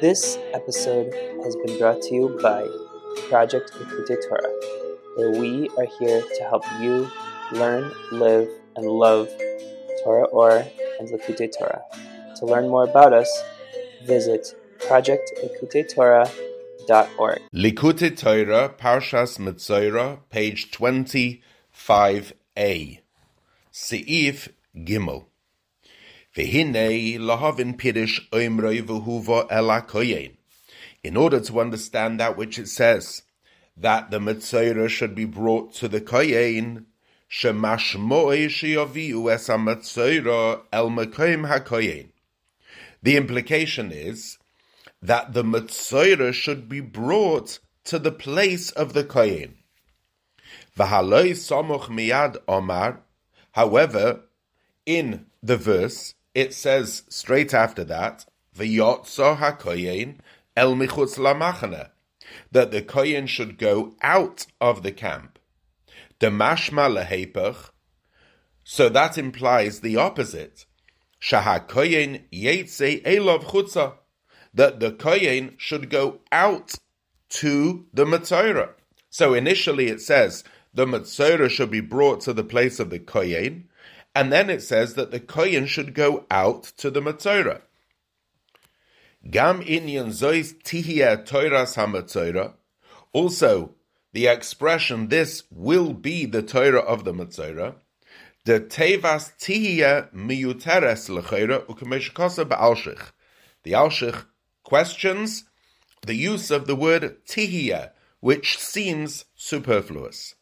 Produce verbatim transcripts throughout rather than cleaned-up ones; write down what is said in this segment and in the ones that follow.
This episode has been brought to you by Project Likutei Torah, where we are here to help you learn, live, and love Torah Or and Likutei Torah. To learn more about us, visit project likutei torah dot org. Likutei Torah, Parshas Metzora, page twenty-five a. Seif Gimel. V'hinei lahavin pirish oimroi v'huva ela koyen. In order to understand that which it says, that the Metzora should be brought to the koyen, shemashmoi sheyaviu es ha-Metzora el mekoim ha-koyen. The implication is that the Metzora should be brought to the place of the kohen. V'haloi samuch miyad omar. However, in the verse, it says straight after that, v'yotzo ha-kohen el michutz lamachane, that the kohen should go out of the camp. Demashma lehepech, so that implies the opposite. Shaha kohen yetze elov chutza, that the kohen should go out to the Metzora. So initially it says the Metzora should be brought to the place of the kohen, and then it says that the kohen should go out to the Metzora. Gam inyan zois tihiyah toiras ha-Metzora. Also, the expression, this will be the Torah of the Metzora, the tevas tihiyah miyuteres l'chayra u'kamesh kosa ba'alshich. The Alshich questions the use of the word tihiyah, which seems superfluous.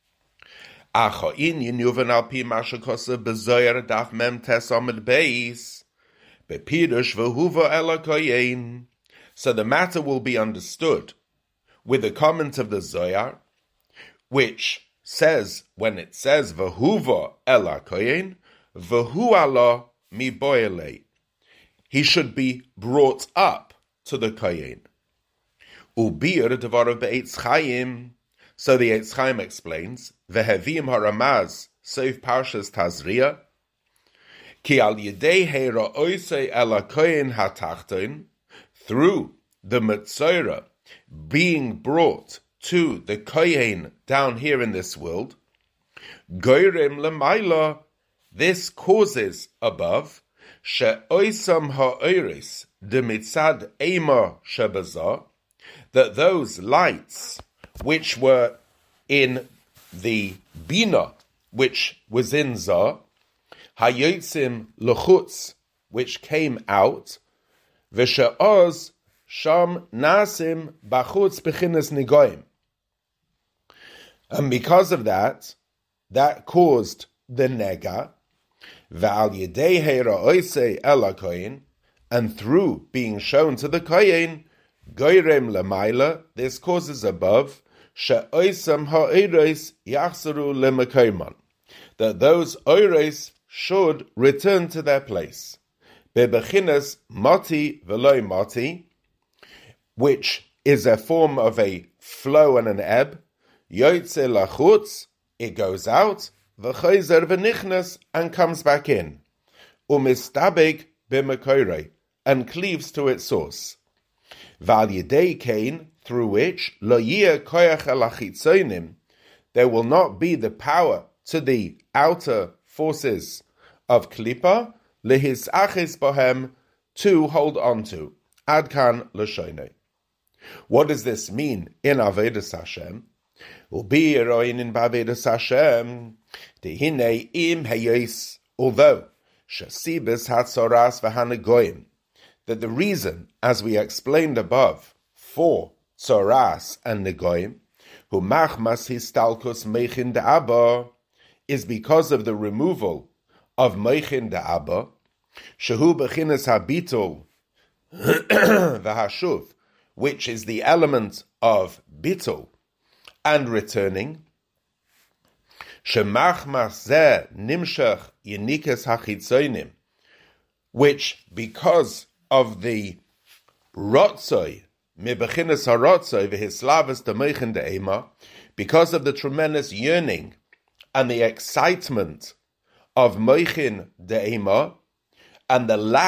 Achoin yinuven al pi masha kosa bezoyer daf mem tes amid beis bepirush v'huva ela koyen. So the matter will be understood with the comment of the Zohar, which says, when it says v'huva ela koyen, v'hu ala mi boile, he should be brought up to the kohen. Ubir devarav be'etz chayim. So the Eitz Chaim explains, v'hevim haramaz seif parshas Tazria, ki al yedei heira oisei ela kohen hatachton, through the Metzora being brought to the kohen down here in this world, goyrem lemaila, this causes above, she'oisam ha'oiris de mitzad ema shebazah, that those lights which were in the bina, which was in Zah, hayotzim lechutz, which came out, v'she'oz sham nasim bachutz bechinas nigoim. And because of that, that caused the nega, v'al yedei heira oisei ela kohen, and through being shown to the kohen, goyrem lemaila, this causes above, she'oisam ha'oiros yachsaru lemekoimon, that those oiros should return to their place. Bebechinas mati v'loi mati, which is a form of a flow and an ebb. Yotze lachutz, it goes out, v'chayzer v'nichnas, and comes back in. Umistabeg b'mekoirei, and cleaves to its source. V'al yedei kain, through which lo yeh koyach el achitzonim, there will not be the power to the outer forces of klipa lehis achis bohem, to hold on to. Adkan l'shoinei. What does this mean in Avodas Hashem? Ubi eroin in Avodas Hashem, dehinei im heyos, although shasibes hatzoras v'hanagoyim, that the reason, as we explained above, for tzoras and negoyim, who machmas histalkus meichin de'abba, is because of the removal of meichin de'abba, shehu bechinas habitul v'hashuv, which is the element of bitul and returning, shemachmas zeh nimshach yinikas hachitzonim, which because of the rotzoi, mibechinas harotzoi v'hislavas demeichin de'ema, because of the tremendous yearning and the excitement of meichin de'ema, and the lack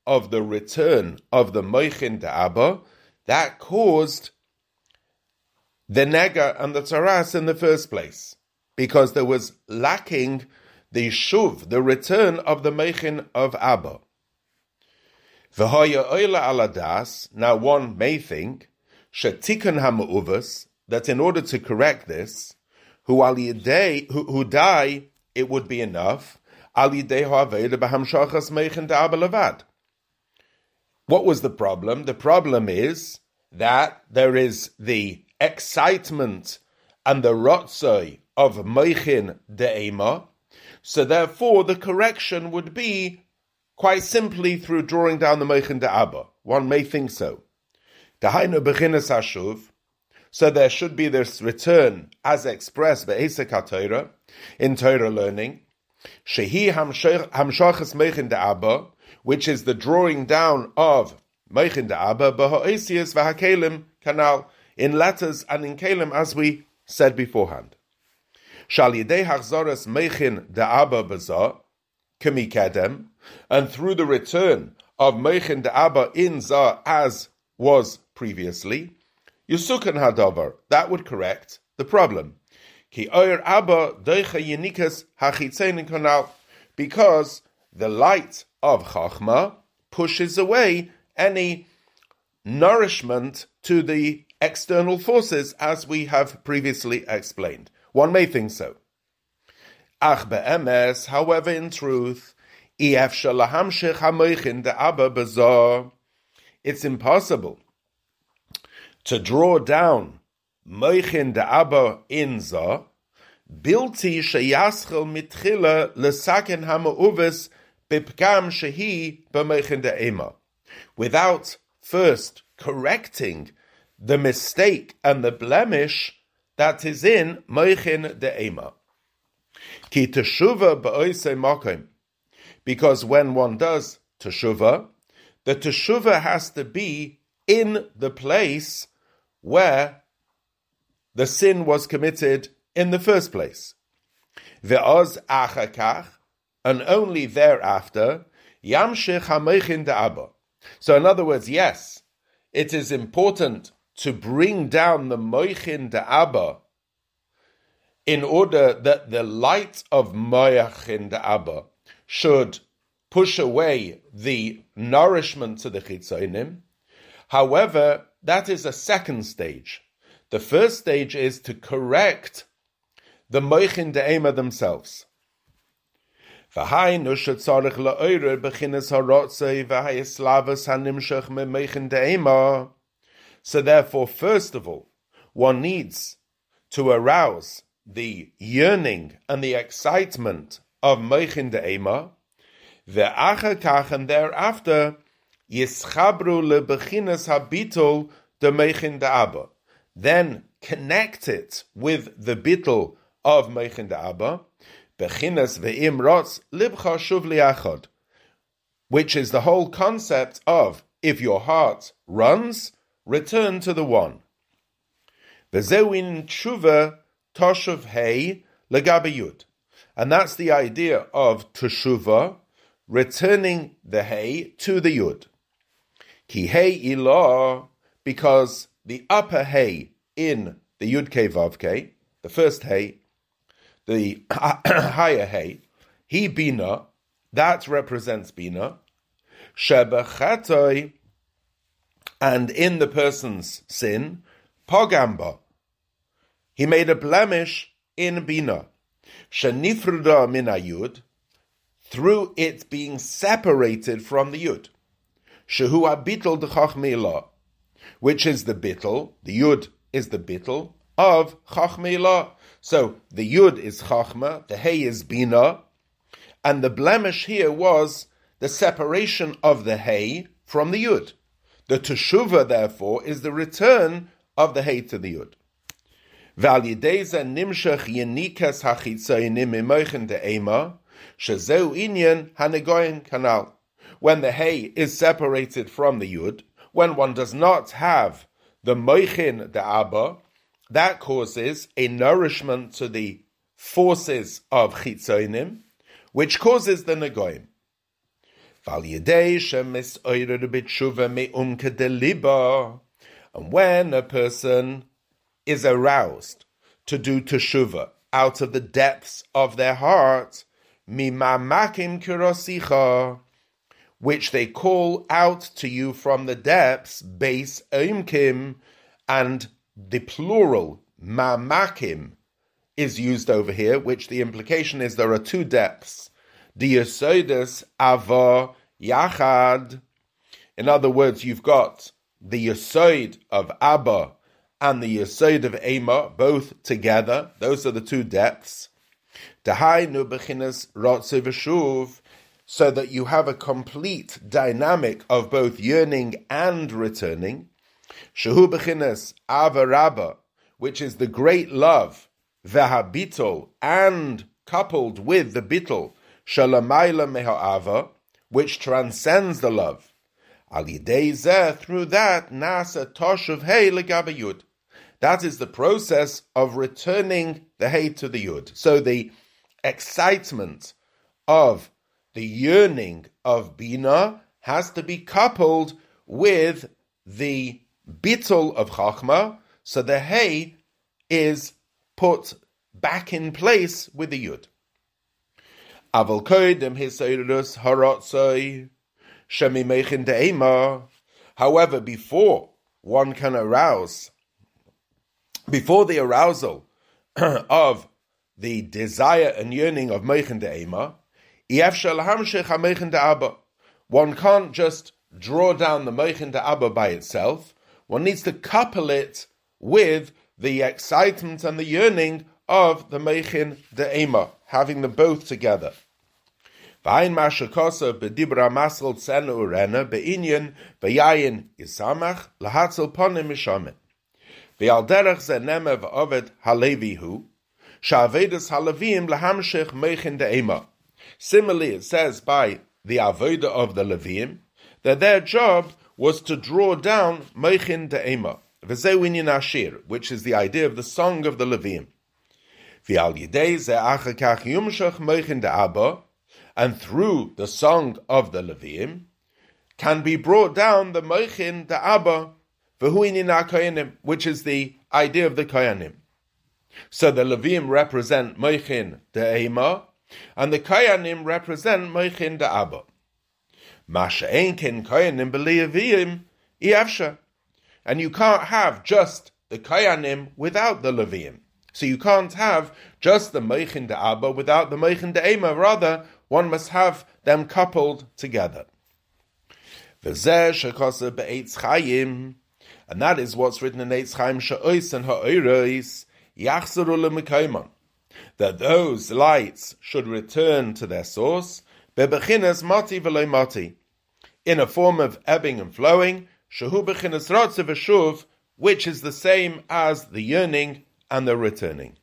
of the return of the Moichin Da'aba, that caused the nega and the tzaras in the first place, because there was lacking the shuv, the return of the Moichin of Abba. V'hoya oila aladas, now one may think, shetikun ha'me'uvas, that in order to correct this, who al yidei, who, who die, it would be enough, al yidei ha'aveda b'hamshachas Moichin Da'aba levad. What was the problem? The problem is that there is the excitement and the rotzoi of Moichin De'ema, so therefore the correction would be quite simply through drawing down the Moichin Da'aba. One may think so. Dahainu bechinas hashuv, so there should be this return as expressed be'esek HaTorah, in Torah learning, shehi hamshachas Moichin Da'aba, which is the drawing down of Moichin Da'aba, b'ha'esias v'ha'kelim kanal, in letters and in kelim, as we said beforehand. Shal yidei hachzoras Moichin Da'aba b'zah, kemi kedem, and through the return of Moichin Da'aba in zah, as was previously, yusukan hadavar, that would correct the problem. Ki oyer Abba doicha yinikas hachitzein kanal, because the light of Chachma pushes away any nourishment to the external forces, as we have previously explained. One may think so. Ach be'emes, however, in truth, it's impossible to draw down Moichin Da'aba in Zah, bilti sheyaschel mitchila lesaken ha'ma'uves bipgam shehi b'Moichin De'ema, without first correcting the mistake and the blemish that is in Moichin De'ema. Ki teshuva ba'oisei makom, because when one does teshuva, the teshuva has to be in the place where the sin was committed in the first place. Ve'oz achakach, and only thereafter, yamshich ha'moichin da'aba. So in other words, yes, it is important to bring down the moichin da'aba in order that the light of moichin da'aba should push away the nourishment to the chitzonim. However, that is a second stage. The first stage is to correct the moichin de'ema themselves. So therefore, first of all, one needs to arouse the yearning and the excitement of moichin de'ema, and thereafter, yischabru lebechinas habitul de moichin de'aba. Then connect it with the bittul of Moichin Da'aba, bechinas ve'im rotz libcha shuv liachod, which is the whole concept of, if your heart runs, return to the one. V'zewin tshuva toshuv hei legabe yud. And that's the idea of teshuva, returning the hey to the yud. Ki hey ilah, because the upper hey in the Yud Kei Vav Kei, the first hey, the higher hey, he bina, that represents bina, shebechatoi, and in the person's sin, pogamba, he made a blemish in bina, shenifruda min ayud, through it being separated from the yud, shehu abitul d'chachmeilah, which is the bittul, the yud is the bittul of chachmeilah. So the yud is chachma, the hey is bina, and the blemish here was the separation of the hey from the yud. The teshuva, therefore, is the return of the hey to the yud. Val yideza nimshach yenikas hachitzoinim imoichin de'ema, shezeu inyan hanegoyin kanal. When the hey is separated from the yud, when one does not have the moichin da'aba, that causes a nourishment to the forces of chitzonim, which causes the negoim. And when a person is aroused to do teshuvah out of the depths of their heart, mimamakim kirosicha, which they call out to you from the depths, beis oimkim, and the plural mamakim is used over here, which the implication is there are two depths. The Yesodus Ava Yachad. In other words, you've got the Yesod of Abba and the Yesod of Ema, both together. Those are the two depths. Dahainu bechinas rotze v'shuv, so that you have a complete dynamic of both yearning and returning. Shehu bechinas Ava Rabba, which is the great love, v'habitol, and coupled with the bitol, shalamayla meha'ava, which transcends the love. Al yidei zeh, through that, nasa toshuv hey legabe yud. That is the process of returning the hey to the yud. So the excitement of the yearning of bina has to be coupled with the bittul of chachma, so the hey is put back in place with the yud. Aval koidem hisayrus haratzoi shemi meichin de'ema. However, before one can arouse, before the arousal of the desire and yearning of meichin de'ema, yefshel hamshech hameichin de'aba. One can't just draw down the meichin de'aba by itself. One needs to couple it with the excitement and the yearning of the meichin de'ema, having them both together. V'ayin mashakosa b'dibra masal tzena urena be'inyan v'yayin yisamach lahatzel ponim mishamet. V'al derech ze neme v'ovet halevihu sha'avedas halavim lahamshech meichin de'ema. Similarly, it says by the avodah of the Levim that their job was to draw down meichin de'ema, v'zeu inyan ashir, which is the idea of the song of the Levim. V'al yidei ze achakach yumshach meichin de'aba, and through the song of the Levim can be brought down the meichin de'aba, v'hu inyan ha'koyanim, which is the idea of the koyanim. So the Levim represent meichin de'ema, and the koyanim represent meichin de'aba. Masha einkin koyanim b'le'avim iafsha. And you can't have just the koyanim without the Levim. So you can't have just the meichin de'aba without the meichin de'ema. Rather, one must have them coupled together. V'zeh shekosa be'etz chayim. And that is what's written in Eitz Chaim, she'ois and ha'oiros yachzeru le'mekayman, that those lights should return to their source, bebechinas mati v'loi mati, in a form of ebbing and flowing, shehu bechinas rotze v'shuv, which is the same as the yearning and the returning.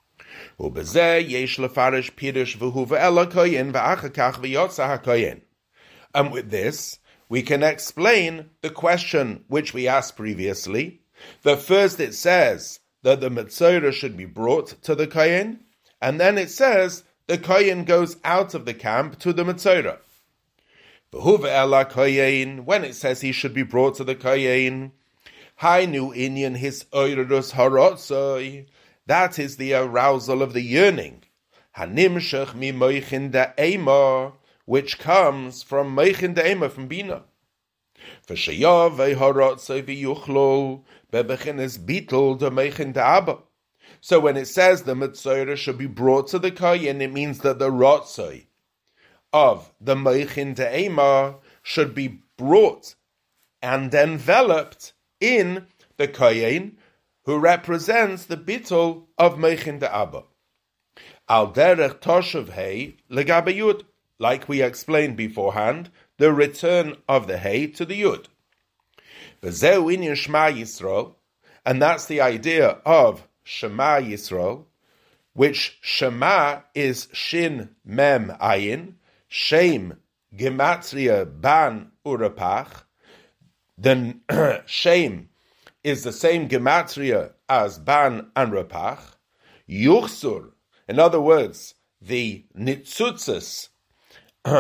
Ubezeh yesh lefarish pirush v'hu ve'ela koyin v'achakach v'yotza ha'koyin. And with this, we can explain the question which we asked previously, that first it says that the Metzorah should be brought to the Kohen, and then it says the Kohen goes out of the camp to the Metzorah. V'hu ve'ela koyin, when it says he should be brought to the Kohen, hainu inyan his oirus harotzoi, that is the arousal of the yearning, hanimshach mi moichin da'ema, which comes from meichin de'ema, from bina. V'sheyavei harotzoi v'yuchlol bebechinas bitol de meichin de'aba. So when it says the Metzorah should be brought to the Kohen, it means that the rotzoi of the meichin de'ema should be brought and enveloped in the Kohen, who represents the bittul of meichin de'aba. Al derech toshuv hey legabe yud, like we explained beforehand, the return of the hey to the yud. V'zeu inyan Shema Yisrael, and that's the idea of Shema Yisrael, which Shema is Shin Mem Ayin, Shem Gematria Ban Urapach. Then Shem is the same Gematria as Ban and Rapach. Yuchsur, in other words, the Nitzutzes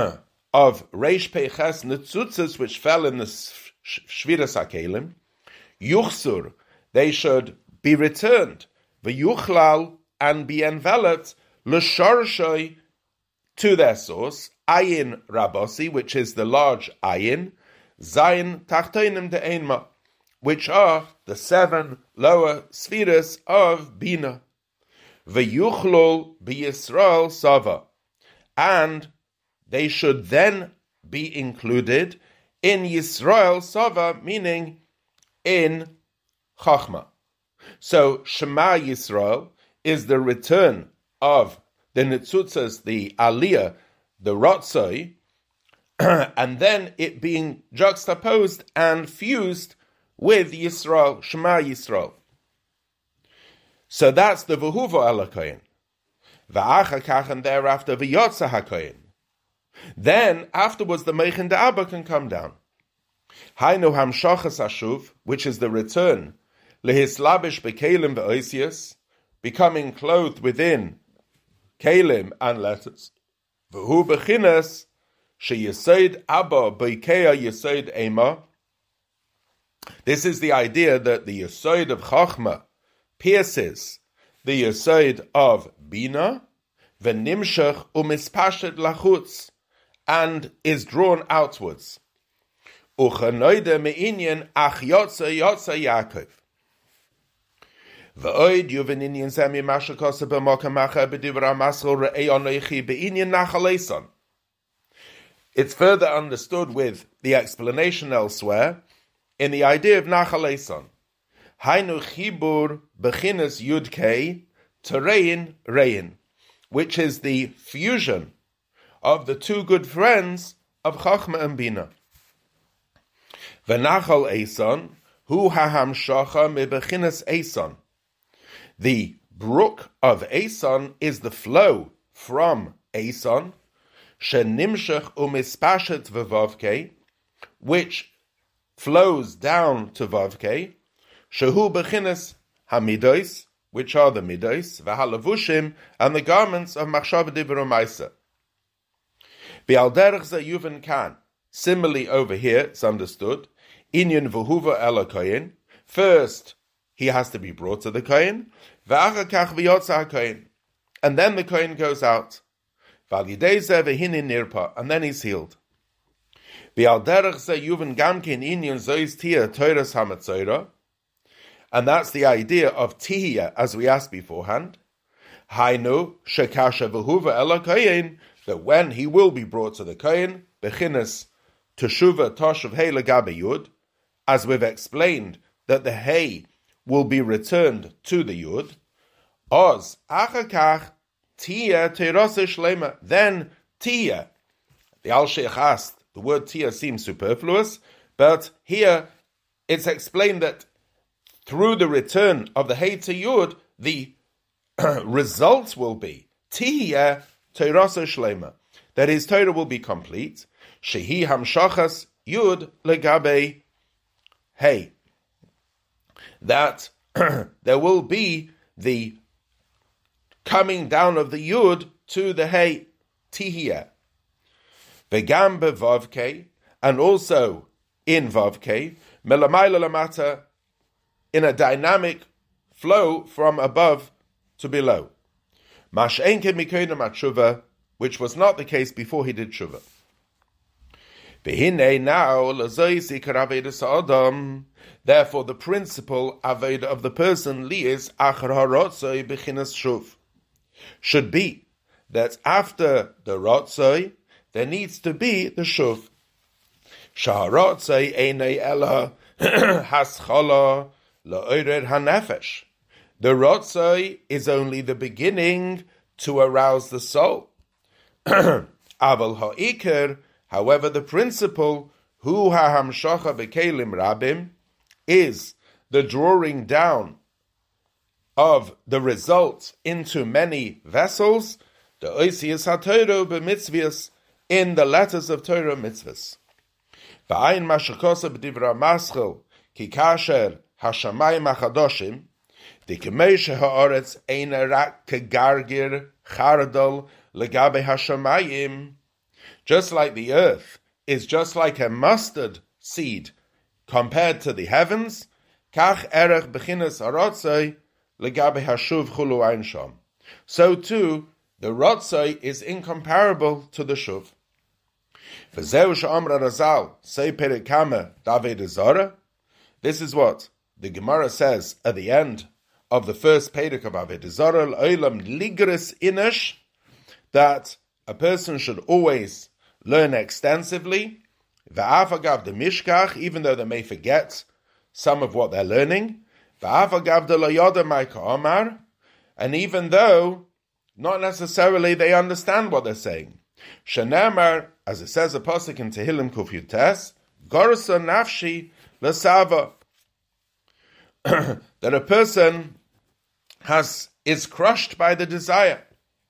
of Reish Peiches Netzutzes, which fell in the Shviras HaKelim, Yuchsur, they should be returned, V'yuchlal, and be enveloped, L'shorshoy, to their source, Ayin Rabosi, which is the large Ayin, Zayin Tachtoinim de Einma, which are the seven lower spheres of Bina. V'yuchlol b'Yisrael Sava, and they should then be included in Yisrael Sava, meaning in Chachma. So Shema Yisrael is the return of the Netzutzas, the Aliyah, the Rotzoi, and then it being juxtaposed and fused with Yisrael, Shema Yisrael. So that's the V'huvo el HaKohen. V'achakach, and thereafter V'yotza HaKohen. Then, afterwards, the Meichin D'Abba can come down. Hainu Hamshachas Hashuv, which is the return, Lehislabish Bekelim V'oisius, becoming clothed within Kelim and letters. V'hu Bechinas, Sheyesoid Abba Beikea Yesoid Ema. This is the idea that the Yesoid of Chachma pierces the Yesoid of Bina, V'nimshach u'mispashet lachutz, and is drawn outwards. Uchanoide me'inyan ach yotza yotza Yaakov. V'oid yuven inyan zemi mashakosa b'mokamacha b'divra masol re'ei onoichi be'inyan nachaleson. It's further understood with the explanation elsewhere in the idea of nachaleson. Hainu chibur b'chinas yudkei terein rein, which is the fusion of the two good friends of Chachma and Bina. V'nachal Eson, hu hahamshacha mebechinas Eson. The brook of Eson is the flow from Eson, shenimshach umispashet v'vavkei, which flows down to Vavkei, shehu bechinas hamidos, which are the midos, v'halavushim, and the garments of machshava divrei u'maisa. B'al derech ze yuven kan. Similarly over here, it's understood, inyan v'huva el HaKohen. First, he has to be brought to the Kohen, v'achakach v'yotza HaKohen, and then the Kohen goes out. V'al yidei ze v'hinin nirpa, and then he's healed. B'al derech ze yuven gamkin inyan zois tia toiras hamatzoira. And that's the idea of tihiyah, as we asked beforehand. Hainu shekasha v'huva el HaKohen, that when he will be brought to the Kohen, bechinas teshuva toshav hey legabe yud, as we've explained that the hey will be returned to the yud. Oz achakach tiyah teirasa shlema. Then tiyah. The Al Sheikh asked, the word tiyah seems superfluous, but here it's explained that through the return of the hey to yud, the result will be tiyah teirasa shlema, that his Torah will be complete. Shehi hamshachas yud legabe hey, that there will be the coming down of the yud to the hey, tihiyah. Begam bevavke, and also in vavke, melamayla lamata, in a dynamic flow from above to below. Mash'enke mikoyna matshuva, which was not the case before he did tshuva. Behine now lazoisi karavedas adam. Therefore, the principal aved of the person liis achar harotzoi bechinas shuv should be that after the rotzoi there needs to be the shuv. Shaharotzoi einei ela haschala laoirer hanefesh. The rotzoi is only the beginning to arouse the soul. Aval ha'ikar, however, the principle, hu ha'hamshacha bekelim rabim, is the drawing down of the result into many vessels, the oisius ha'torah b'mitzvahs, in the letters of Torah mitzvahs. V'ayin mashakosa b'divra maschil, ki kasher hashamayim achadoshim, dikemei ha'aretz eina rak kegargir chardal legabe hashamayim. Just like the earth is just like a mustard seed compared to the heavens, kach erech bechinas harotzai legabe hashuv chulu ein sham. So too, the rotzai is incomparable to the shuv. V'zeu she'amra Razal sei perikama David Zara. This is what the Gemara says at the end of the first Perek of Avodah Zarah, l'olam ligris inish, that a person should always learn extensively, v'afagav de mishkach, even though they may forget some of what they're learning, v'afagav de lo yoda ma'ika omar, and even though not necessarily they understand what they're saying. Shenemar, as it says a pasuk in Tehillim Kuf Yutes, gorsa nafshi l'sava, that a person has is crushed by the desire.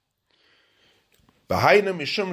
The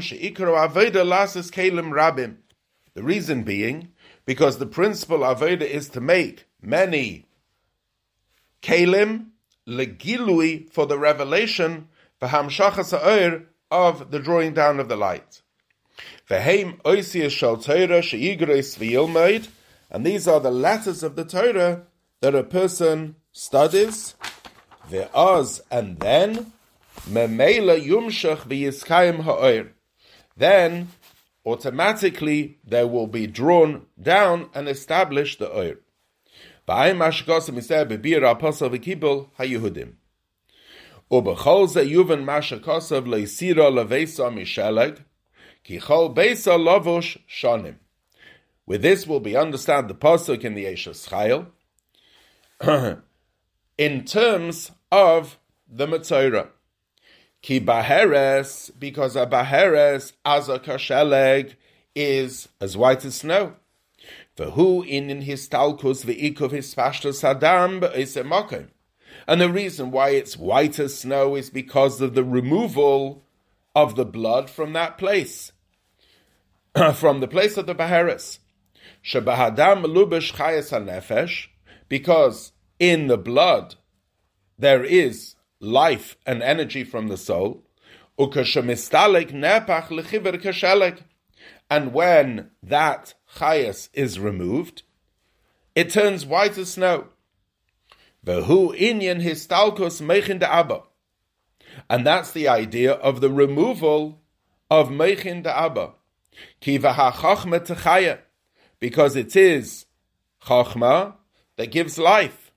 reason being, because the principal avodah is to make many kelim legilui for the revelation v'hamshachas ha'or of the drawing down of the light. V'heim oisias shel Torah she'igros v'yilmoid, and these are the letters of the Torah that a person studies, ve'oz, and then memela yumshach v'yiskayim ha'or, then automatically there will be drawn down and established the or. Ba'ayim mashkosim iseh bebir apostle v'kibul ha'yehudim. Ubechol ze yuven mashkosav le'isira le'veisa misheleg, ki chol beisa lavosh shanim. With this will be understand the pasuk in the Eishes Chayil, in terms of the Matzorah. Ki baheres, because a baheres, as a kasheleg, is as white as snow. V'hu in his talkus v'ikov his pashtos hadam b'esemokim. And the reason why it's white as snow is because of the removal of the blood from that place, from the place of the baheres. Shebahadam lubesh chayes hanefesh, because in the blood there is life and energy from the soul, and when that chayas is removed, it turns white as snow. And that's the idea of the removal of meichin da'aba, because it is chachma that gives life,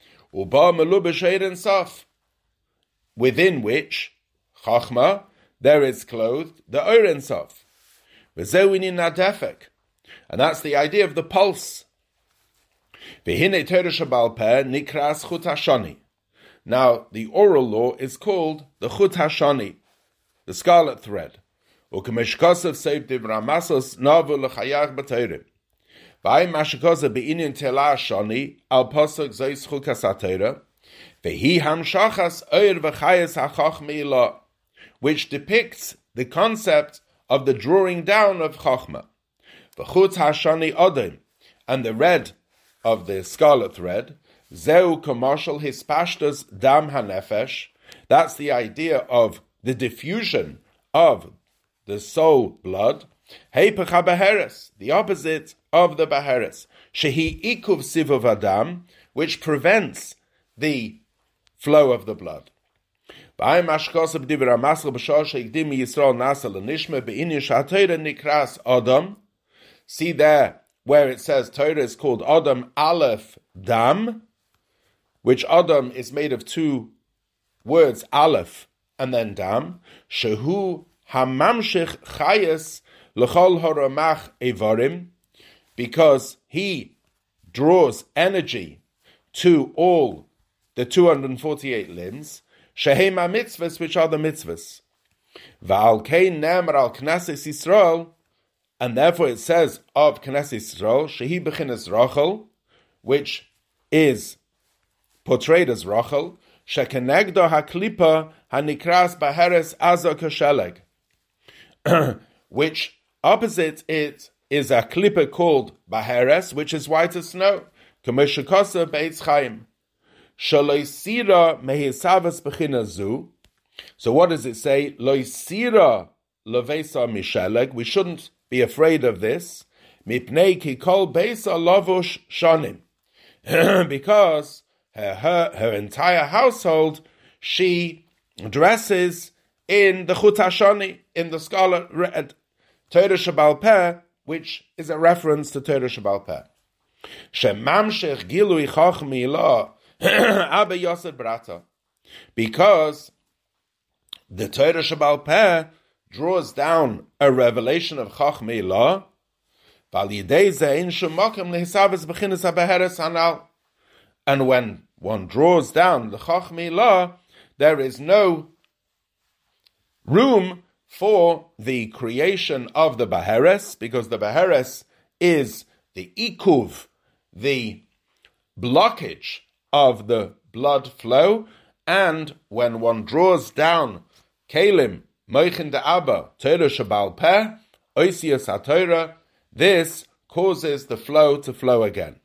within which chachma there is clothed the Or Ein Sof, and that's the idea of the pulse. Now the oral law is called the chut hashani, the scarlet thread. Which depicts the concept of the drawing down of Chachma. And the red of the scarlet thread, Zeu commercial hispashtas dam hanefesh, that's the idea of the diffusion of the soul blood. Heipach habaheres, the opposite of the baheres. Shehi ikuv sivuv adam, which prevents the flow of the blood. See there where it says Torah is called Adam Aleph Dam, which Adam is made of two words, Aleph and then Dam. Shehu hamamshich chayes l'chol haramach evarim, because he draws energy to all the two hundred forty-eight limbs. Shehema mitzvahs, which are the mitzvahs. Va'al kein ne'emar al Knesset Yisrael, and therefore it says of Knesset Yisrael, shehi bechinas Rachel, which is portrayed as Rachel, shekenegdo haklipa hanikras baheres azo kasheleg, which opposite it is a klipa called baheres, which is white as snow. Kameshikosa beitz chaim. Shaloisira mehisavas bechina zu. So what does it say? Loisira levesa misheleg. We shouldn't be afraid of this. Mipnei ki kol beisa lavush shanim. Because her, her, her entire household, she dresses in the Chut HaShani, in the Scarlet Red, Torah Shebal Peh, which is a reference to Torah Shebal Peh. Shemamshech gilui chachmi la Abba Yosef Brata. Because the Torah Shebal Peh draws down a revelation of Chachmi La, and when one draws down the Chachmi La, there is no room for the creation of the Beheres, because the Beheres is the ikuv, the blockage of the blood flow, and when one draws down Kalim, Moichin de Abba, Torah Shebal Peh, Oisius HaTorah, this causes the flow to flow again.